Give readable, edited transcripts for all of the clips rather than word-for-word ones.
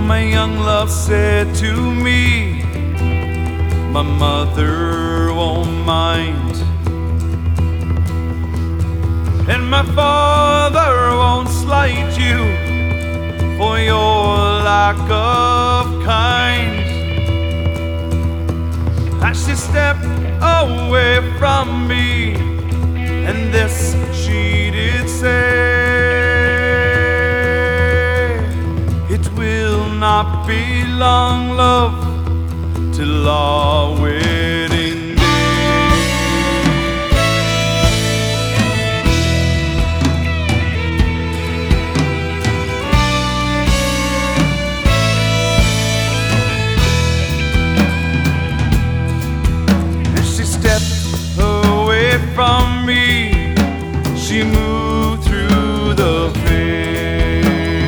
my young love said to me, my mother won't mind, and my father won't slight you for your lack of kind. As she stepped away from me, and this she did say, it will not be long, love, till our wedding day. As she stepped away from me, she moved through the fair,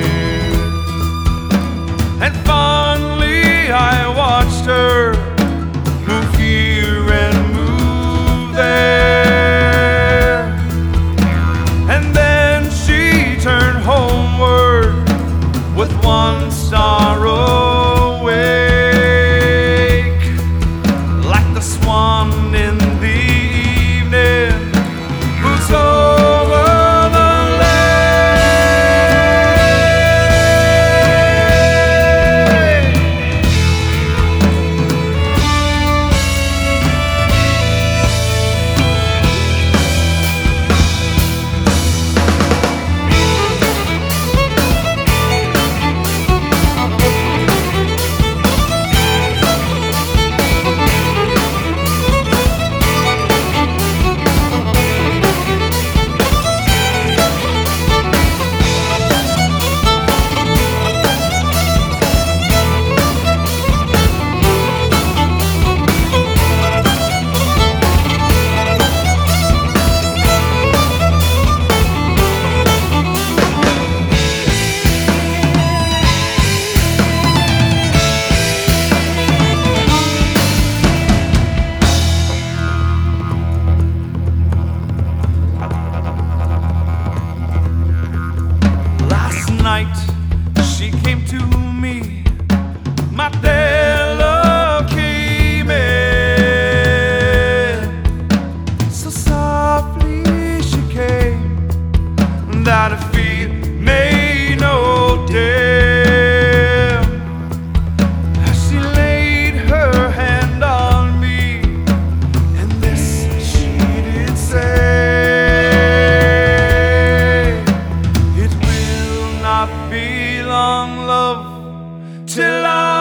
and fondly I watched her move here and move there, and then she turned homeward with one star awake, like the swan in the evening who's over the night she came to me, my dear love came in, so softly she came that her feet made no dim. As she laid her hand on me, and this she did say, not be long, love, till I